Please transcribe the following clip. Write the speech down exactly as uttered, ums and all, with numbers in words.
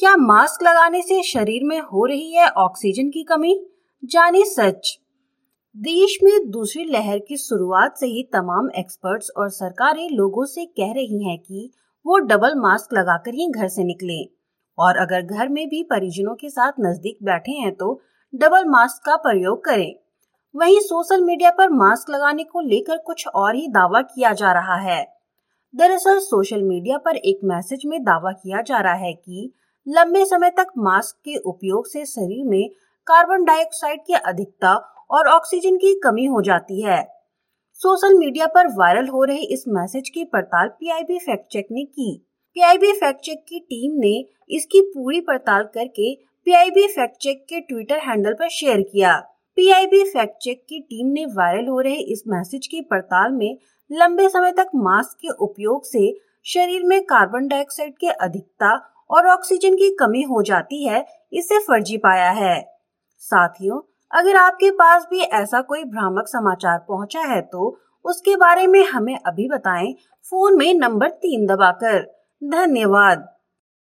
क्या मास्क लगाने से शरीर में हो रही है ऑक्सीजन की कमी? जानिए सच। देश में दूसरी लहर की शुरुआत से ही तमाम एक्सपर्ट्स और सरकारें लोगों से कह रही हैं कि वो डबल मास्क लगाकर ही घर से निकलें और अगर घर में भी परिजनों के साथ नजदीक बैठे हैं तो डबल मास्क का प्रयोग करें। वहीं सोशल मीडिया पर मास्क लगाने को लेकर कुछ और ही दावा किया जा रहा है। दरअसल सोशल मीडिया पर एक मैसेज में दावा किया जा रहा है कि लंबे समय तक मास्क के उपयोग से शरीर में कार्बन डाइऑक्साइड की अधिकता और ऑक्सीजन की कमी हो जाती है। सोशल मीडिया पर वायरल हो रहे इस मैसेज की पड़ताल पीआईबी फैक्ट चेक ने की। पीआईबी फैक्ट चेक की टीम ने इसकी पूरी पड़ताल करके पीआईबी फैक्ट चेक के ट्विटर हैंडल पर शेयर किया। पीआईबी फैक्ट चेक की टीम ने वायरल हो रहे इस मैसेज की पड़ताल में लंबे समय तक मास्क के उपयोग से शरीर में कार्बन डाइऑक्साइड की अधिकता और ऑक्सीजन की कमी हो जाती है, इसे फर्जी पाया है। साथियों, अगर आपके पास भी ऐसा कोई भ्रामक समाचार पहुंचा है तो उसके बारे में हमें अभी बताएं फोन में नंबर तीन दबाकर। धन्यवाद।